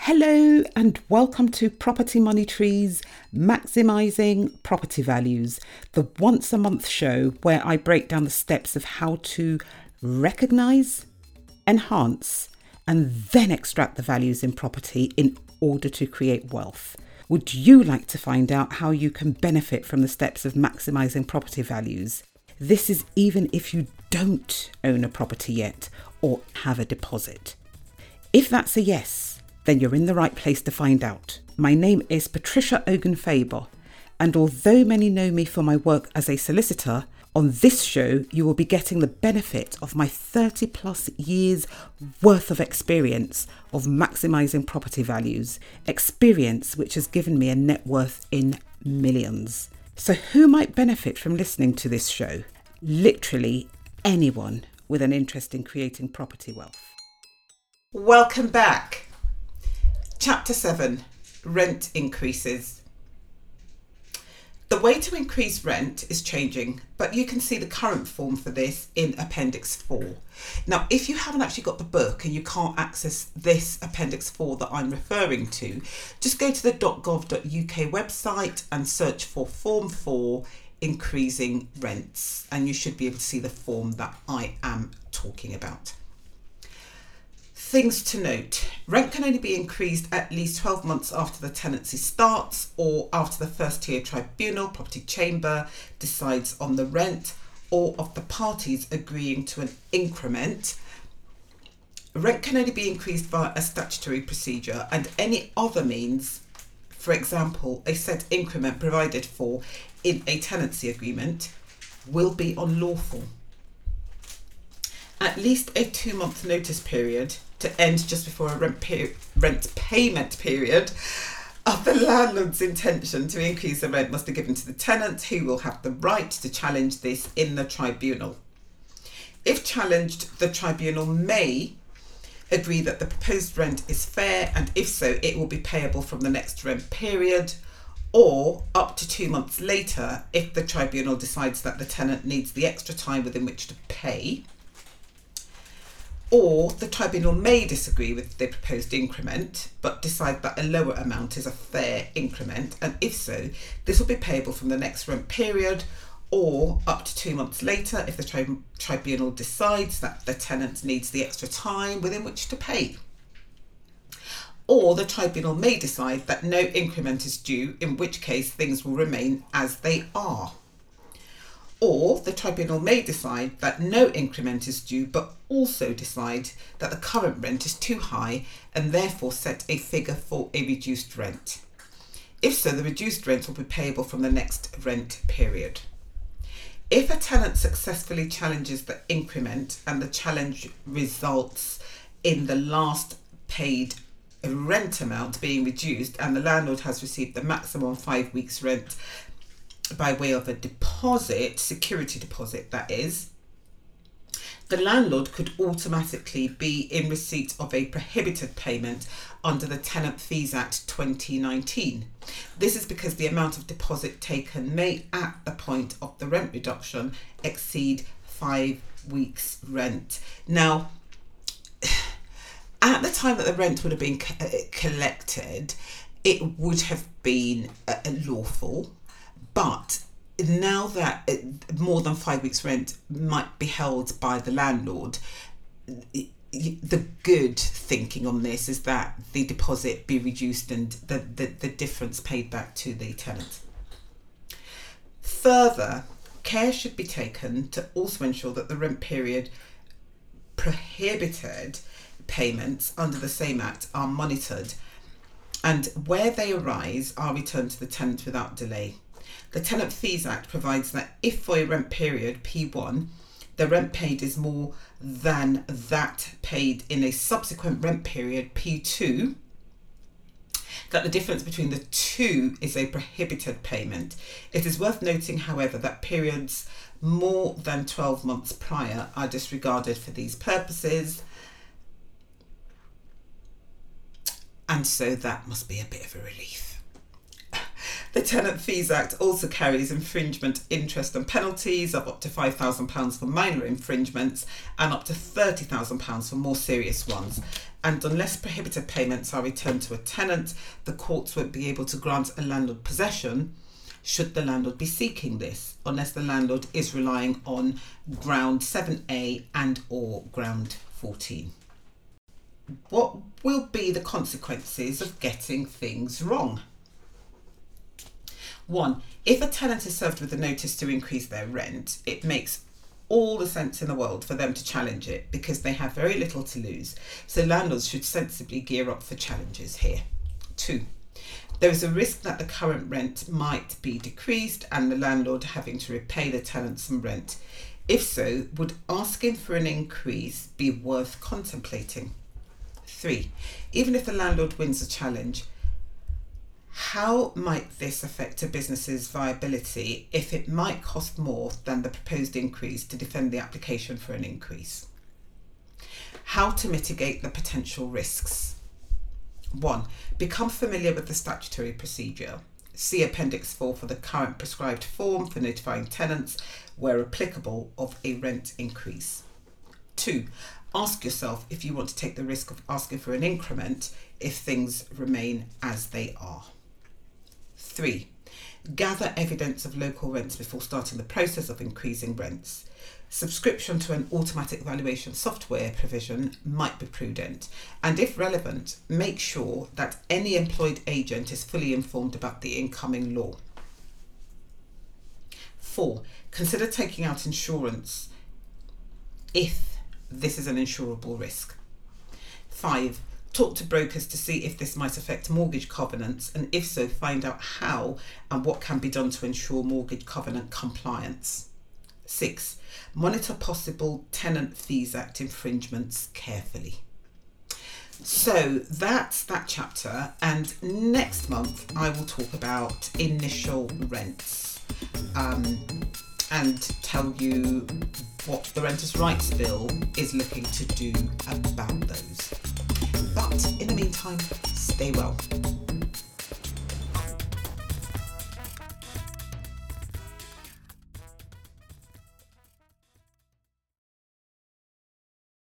Hello and welcome to Property Money Trees, Maximising Property Values, the once a month show where I break down the steps of how to recognise, enhance and then extract the values in property in order to create wealth. Would you like to find out how you can benefit from the steps of maximising property values? This is even if you don't own a property yet or have a deposit. If that's a yes, then you're in the right place to find out. My name is Patricia Ogunfaber, and although many know me for my work as a solicitor, on this show you will be getting the benefit of my 30 plus years worth of experience of maximising property values, experience which has given me a net worth in millions. So who might benefit from listening to this show? Literally anyone with an interest in creating property wealth. Welcome back. Chapter 7, Rent Increases. The way to increase rent is changing, but you can see the current form for this in Appendix 4. Now, if you haven't actually got the book and you can't access this Appendix 4 that I'm referring to, just go to the .gov.uk website and search for Form 4, Increasing Rents, and you should be able to see the form that I am talking about. Things to note. Rent can only be increased at least 12 months after the tenancy starts or after the first tier tribunal, property chamber, decides on the rent or of the parties agreeing to an increment. Rent can only be increased via a statutory procedure and any other means, for example, a set increment provided for in a tenancy agreement, will be unlawful. At least a 2-month notice period to end just before a rent payment period of the landlord's intention to increase the rent must be given to the tenant, who will have the right to challenge this in the tribunal. If challenged, the tribunal may agree that the proposed rent is fair, and if so, it will be payable from the next rent period, or up to 2 months later if the tribunal decides that the tenant needs the extra time within which to pay. Or the tribunal may disagree with the proposed increment but decide that a lower amount is a fair increment, and if so, this will be payable from the next rent period or up to 2 months later if the tribunal decides that the tenant needs the extra time within which to pay. Or the tribunal may decide that no increment is due, in which case things will remain as they are. Or the tribunal may decide that no increment is due, but also decide that the current rent is too high and therefore set a figure for a reduced rent. If so, the reduced rent will be payable from the next rent period. If a tenant successfully challenges the increment and the challenge results in the last paid rent amount being reduced and the landlord has received the maximum 5 weeks rent by way of a deposit, security deposit that is, the landlord could automatically be in receipt of a prohibited payment under the Tenant Fees Act 2019. This is because the amount of deposit taken may, at the point of the rent reduction, exceed 5 weeks rent. Now, at the time that the rent would have been collected, it would have been lawful. But now that more than 5 weeks rent might be held by the landlord, the good thinking on this is that the deposit be reduced and the difference paid back to the tenant. Further, care should be taken to also ensure that the rent period prohibited payments under the same Act are monitored, and where they arise are returned to the tenant without delay. The Tenant Fees Act provides that if for a rent period P1, the rent paid is more than that paid in a subsequent rent period P2, that the difference between the two is a prohibited payment. It is worth noting, however, that periods more than 12 months prior are disregarded for these purposes, and so that must be a bit of a relief. The Tenant Fees Act also carries infringement interest and penalties of up to £5,000 for minor infringements and up to £30,000 for more serious ones. and unless prohibited payments are returned to a tenant, the courts won't be able to grant a landlord possession should the landlord be seeking this, unless the landlord is relying on ground 7A and or ground 14. What will be the consequences of getting things wrong? 1. If a tenant is served with a notice to increase their rent, it makes all the sense in the world for them to challenge it because they have very little to lose. So landlords should sensibly gear up for challenges here. 2. There is a risk that the current rent might be decreased and the landlord having to repay the tenant some rent. If so, would asking for an increase be worth contemplating? 3. Even if the landlord wins a challenge, how might this affect a business's viability if it might cost more than the proposed increase to defend the application for an increase? How to mitigate the potential risks? 1. Become familiar with the statutory procedure. See Appendix 4 for the current prescribed form for notifying tenants, where applicable, of a rent increase. 2. Ask yourself if you want to take the risk of asking for an increment if things remain as they are. 3. Gather evidence of local rents before starting the process of increasing rents. Subscription to an automatic valuation software provision might be prudent, and if relevant, make sure that any employed agent is fully informed about the incoming law. 4. Consider taking out insurance if this is an insurable risk. 5. Talk to brokers to see if this might affect mortgage covenants, and if so, find out how and what can be done to ensure mortgage covenant compliance. 6. Monitor possible Tenant Fees Act infringements carefully. So that's that chapter, and next month I will talk about initial rents and tell you what the Renters' Rights Bill is looking to do about